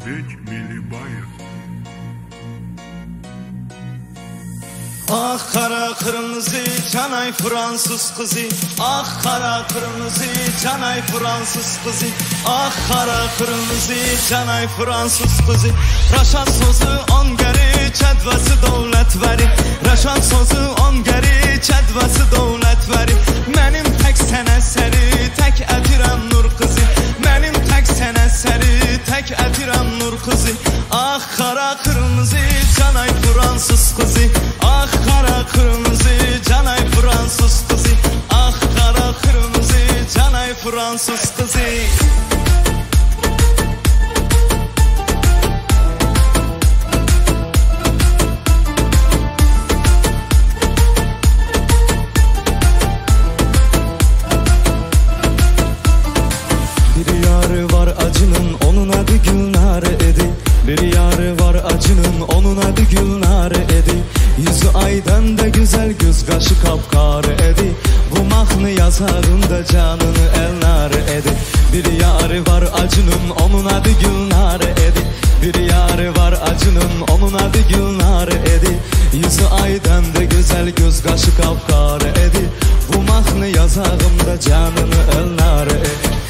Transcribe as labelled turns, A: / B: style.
A: Özbek Milibayev.
B: Ah kara kırmızı canay Fransız kızı, ah kara kırmızı canay Fransız kızı, ah kara kırmızı canay Fransız kızı. Raşan sözü on geri çedvesi devlet veri, Raşan sözü on geri çedvesi devlet veri. Benim tek sen eseri tek etirem nur kızı, benim tek sen eseri tek etirem nur kızı. Ah kara kırmızı canay Fransız kızı, ah kara kırmızı canay Fransız kızı, ah kara kırmızı canay Fransız kızı. Bir yarı var acının onun adı Gülnar edi, bir yarı var acının onun adı Gülnar edi. Yüzü aydan da güzel göz kaşı kapkar edi, bu mahnı yazarında canını elnar edi. Bir yarı var acının onun adı Gülnar edi, bir yarı var acının onun adı Gülnar edi. Yüzü aydan da güzel göz kaşı kapkar edi, bu mahnı yazarında canını elnar edi.